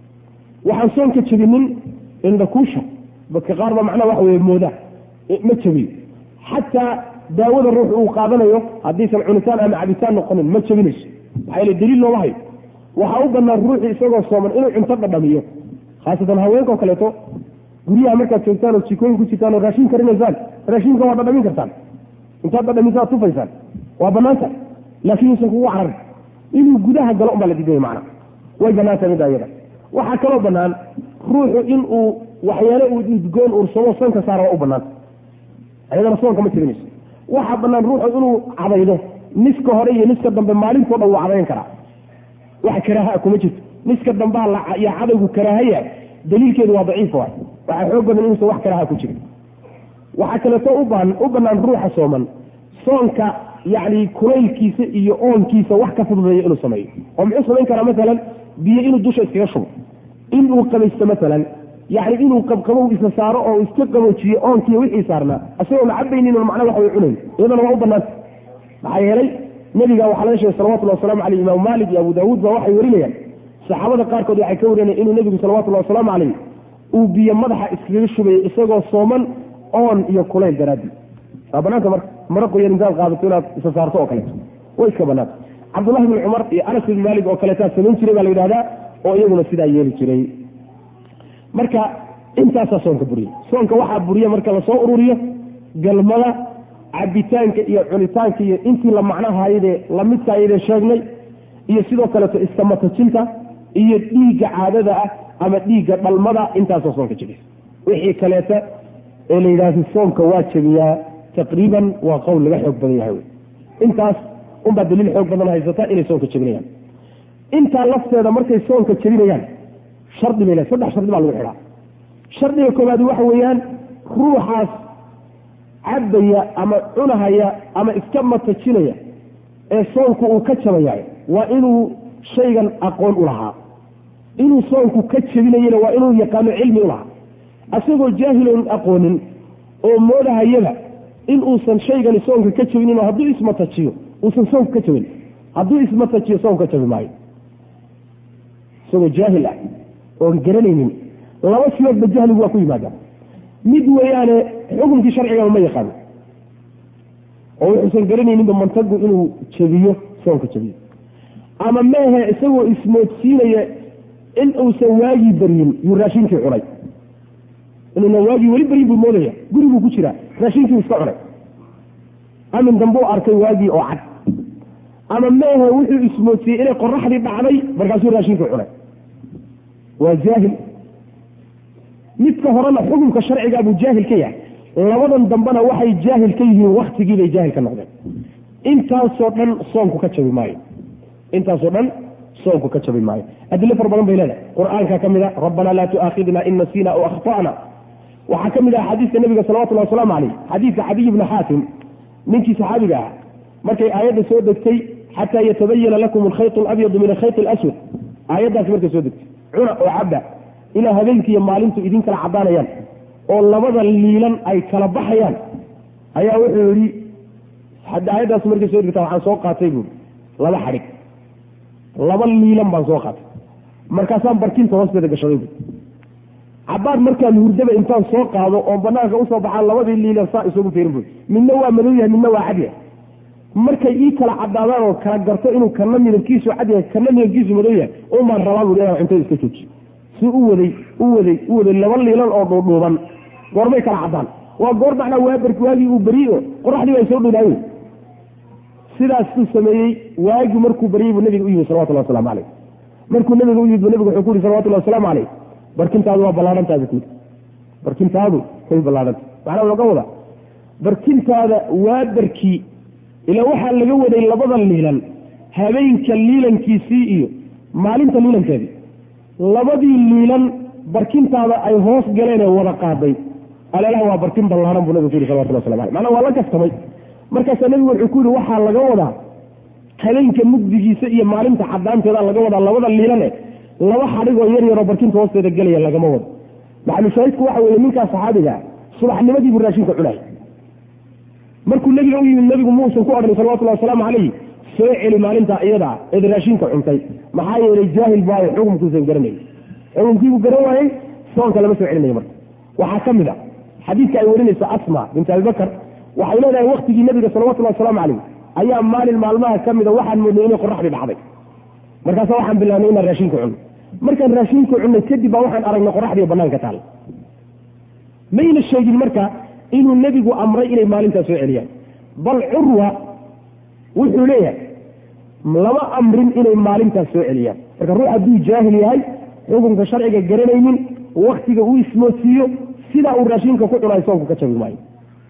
waxaan soonka jabinin indhakuusha dadka qaar ba macnaha waxa weye mooda ma jabiyo xataa daawada ruux uu qaadanayo haddiisan cunitaan ama cabitaan noqonin ma jabinayso maxaa yeele daliil looma hayo waxaa u banaan ruuxii isagoo sooman inuu cunto dhadhamiyo khaasatan haweenka oo kaleeto guryaha markaad joogtaan oo jikooyin ku jirtaan oo raashin karinaysaan raashinka waa dhadhamin kartaan intaad dhadhamisaad tufaysaan waa banaanta laakiin uusan kugu cararin inuu gudaha galo unbaa la diidaya macna way banaanta midda iyada waxaa kaloo banaan ruuxu inuu waxyaale uu udgoon ursamo soonka saara waa u banaanta ayadana soonka ma jabinayso waxaa banaan ruuxu inuu cadaydo niska hore iyo niska dambe maalintoo dhan waa cadayn karaa wax karaaha kuma jirto niska dambaa yaa cadaygu karaahaya daliilkeedu waa daciif waay waxaa xoog badan inuusan wax karaaha ku jirin waxaa kaleeto u banaan ruuxa sooman soonka yacni kulaylkiisa iyo oonkiisa wax ka fududeeyo inuu sameeyo oo muxuu samayn karaa maalan biyo inuu dusha iskaga shubo inuu qabaysto maalan yacni inuu qabqabow isa saaro oo iska qaboojiyo oonkiiyo wixii saarnaa isagoo la cabaynin oo macna wax way cunayn iyadana waa u banaanta maxaa yeelay nebiga waxaa laga sheegay salawatullahi wasalaamu caleyh imaamu maalik iyo abu daawuud baa waxay warinayaan saxaabada qaarkood waxay ka warinayaan inuu nebigu salawatullahi wasalaamu caleyh uu biyo madaxa iskaga shubayo isagoo sooman oon iyo kulayl daraadii waa banaanta marka mara qoyan intaad qaadato inaad isa saarto oo kaleeto way iska banaanta cabdullahi bn cumar iyo anas bin maalik oo kaleetaa samayn jiray baa la yidhahdaa oo iyaguna sidaa yeeli jiray marka intaasaa soonka buriya soonka waxaa buriya marka lasoo ururiyo galmada cabitaanka iyo cunitaanka iyo intii la macnahayde lamidka ayade sheegnay iyo sidoo kaleeto iskamatajinta iyo dhiigga caadada ah ama dhiigga dhalmada intaasoo soonka jabisa wixii kaleeta ee la yidhaahdo soonka waa jabiyaa taqriiban waa qowl laga xoog badan yahay intaas unbaa daliil xoog badan haysata inay soonka jabinayaan intaa lafteeda markay soonka jabinayaan shardi bay le saddex shardi baa lagu xidhaa shardiga koowaadi waxa weeyaan ruuxaas cabaya ama cunahaya ama iska matajinaya ee soonku uu ka jabayaay waa inuu shaygan aqoon u lahaa inuu soonku ka jabinayana waa inuu yaqaano cilmi u lahaa asagoo jaahiloon aqoonin oo moodahayaba in uusan shaygani soonka ka jabinin oo hadduu ismatajiyo uusan soonka ka jabin hadduu ismatajiyo soonka ka jabi maayo isagoo jaahil ah oon garanaynin laba siyoodba jahligu waa ku yimaadaan mid weeyaane xukunkii sharciga ma yaqaano oo wuxuusan garanayninba mantagu inuu jabiyo soonka jabiyo ama meehe isagoo ismoodsiinaya in uusan waagii baryin yuu raashinkii cunay inuuna waagii weli baryin buu moodaya guriguu ku jiraa raashinkii iska cunay amin dambuu arkay waagii oo cad ama meehe wuxuu ismoodsiiyey inay qoraxdii dhacday markaasuu raashinkii cunay waa jaahil midka horena xukunka sharcigaa buu jaahil ka yahay labadan dambena waxay jaahil ka yihiin waktigiibay jaahil ka noqdeen intaasoo dhan soonku ka jabi maayo intaasoo dhan soonku ka jabi maayo adilo far badan bay leedahay qur-aanka ka mid a rabbanaa laa tu'aakhidna in nasiina aw akhta'na waxaa ka mid ah xadiiska nabiga salawatullahi wasalaamu caleyh xadiidka cadiy bni xaatim ninkii saxaabiga ah markay aayadda soo degtay xataa yatabayana lakum alkhayt alabyadu min alkhayt alaswad aayaddaasi markay soo degtay cuna oo cabba ilaa habeenkiiyo maalintu idin kala caddaanayaan oo labada liilan ay kala baxayaan ayaa wuxuu yidhi aayaddaas markay soo dhigtaa waxaan soo qaatay buui laba xadhig laba liilan baan soo qaatay markaasaan barkinta hoosteeda gashaday buui cabaad markaan hurdaba intaan soo qaado oo banaanka usoo baxaan labadii liilan saa isugu fiirin buui midna waa madow yahay midna waa cadyahay markay ii kala cadaadaan oo kala garto inuu kana midabkiisu cadyahay kana midabkiisu madow yahay umaan rabaa buui inaan cuntada iska joojiyo si u waday u waday u waday laba liilan oo dhuudhuuban goorbay kala cadaan waa goor macnaa waabarki waagii uu beriyo qoraxdii ay soo dhowdaaye sidaasuu sameeyey waagi markuu baryey buu nabiga u yimi salawatullah waslamu caleyh markuu nabiga u yimid bu nabigu wuxuu ku yihi salawatullah wasalaamu caleyh barkintaadu waa ballaadhantaada ku barkintaadu way ballaadhanta macnaa laga wadaa barkintaada waabarkii ilaa waxaa laga waday labada liilan habeenka liilankiisii iyo maalinta liilankeedii labadii liilan barkintaada ay hoos galeen ee wada qaaday aleelaha waa barkin ballaaran buu nabigu ku yihi salawatullah waslamu caleyh macnaa waa la kastamay markaasaa nabigu wuxuu ku yihi waxaa laga wadaa habeenka mugdigiisa iyo maalinta cadaanteeda laga wadaa labada liilane laba xadhigoo yar yaroo barkinta hoosteeda gelaya lagama wado maxalushaahidku waxa weeye ninkaa saxaabiga subaxnimadiibuu raashinka cunay markuu nabiga u yimid nabigu muusan ku odhan salawatullahi wasalaamu calayhi soo celi maalintaa iyadaa eed raashinka cuntay maxaa yeelay jaahil baayo xukumkuusan garanayy xukumkiibuu garan waayey soonka lama soo celinayo marka waxaa ka mid a xadiidka ay warinayso asma bint abibakar waxay leedahay waktigii nabiga salawatullahi wasalaamu calayh ayaa maalin maalmaha ka mida waxaan moodnay inay qoraxdii dhacday markaasa waxaan bilaabnay inaan raashinka cunno markaan raashinka cunnay kadib baa waxaan aragnay qoraxdii banaanka taal mayna sheegin marka inuu nebigu amray inay maalintaa soo celiyaan bal curwa wuxuu leeyahay lama amrin inay maalintaas soo celiyaan marka ruux hadduu jaahil yahay xukunka sharciga garanaynin waktiga uu ismoodsiiyo sidaa uu raashinka ku cunaay soonku ka jabi maayo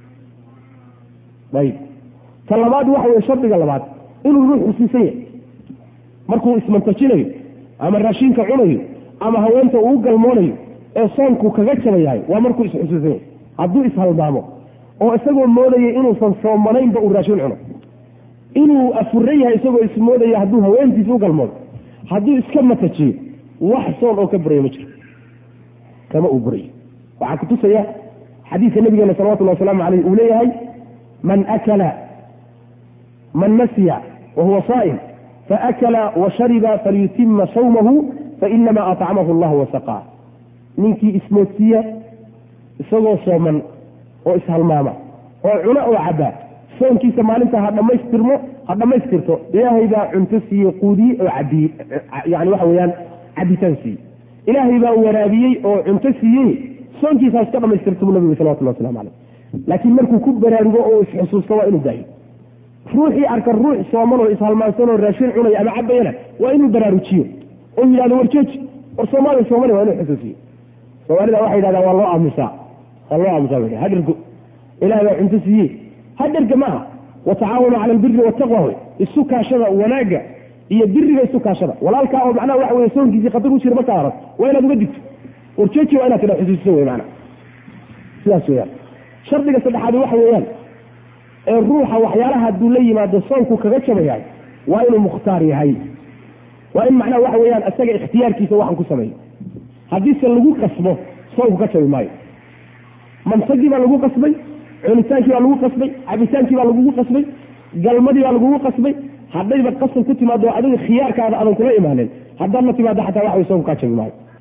ayb ta labaad waxa weye shardiga labaad inuu ruux xusiisan yahay markuu ismantajinayo ama raashinka cunayo ama haweenta uu galmoonayo ee soonku kaga jabayahay waa markuu isxusuusan yahay hadduu ishalmaamo oo isagoo moodaya inuusan soomanaynba uu raashin cuno inuu afuran yahay isagoo ismoodaya hadduu haweentiisa u galmoodo hadduu iska matajiyo wax soon oo ka burayo ma jiro kama uu burayo waxaa kutusaya xadiidka nabigeena salawatullahi wasalaamu caleyh uu leeyahay man akala man nasiya wahuwa saa'im faakala washariba falyutima sawmahu fainama acamahu allah wasaqaa ninkii ismoodsiiya isagoo sooman oo ishalmaama oo cuno oo cabaa soonkiisa maalinta ha dhammaystirmo ha dhammaystirto ilaahay baa cunto siiye quudiye oo cabiye yani waxa weyaan cabitaan siiye ilaahay baa waraabiyey oo cunto siiyey soonkiisa ha iska dhammaystirto buu nabigu salawatullah waslamu caleyh laakiin markuu ku baraarugo oo isxusuusto waa inuu daayo ruuxii arka ruux sooman oo ishalmaansanoo raashin cunaya ama cabayana waa inuu baraarujiyo oo yidhahdo warjooji war soomaaliya soomaliya waa inuu xusuusiyo soomaalida waxay yidhahdaan waa loo aamusaa waa loo aamusaa hadergo ilahay baa cunto siiye haderga maaha watacaawanu cala albiri wataqwa wey isu kaashada wanaagga iyo biriga isu kaashada walaalkaa oo macnaha waxa weye soonkiisii khatar u jira markaa arag waa inaad uga digto warjooji waa inaad tidha xusuusiso wey maana sidaas weyaan shardiga saddexaadi waxa weeyaan ee ruuxa waxyaalaha hadduu la yimaado soonku kaga jabayahay waa inuu mukhtaar yahay waa in macnaha waxa weyaan isaga ikhtiyaarkiisa waxan ku sameeyo haddiise lagu qasbo soonku ka jabi maayo mansagii baa lagu qasbay cunitaankii baa lagu qasbay cabitaankii baa lagugu qasbay galmadii baa lagugu qasbay haddayba qasab ku timaado adiga khiyaarkaada adan kula imaanen haddaad la timaado xataa wax way soonku kaa jabi maayo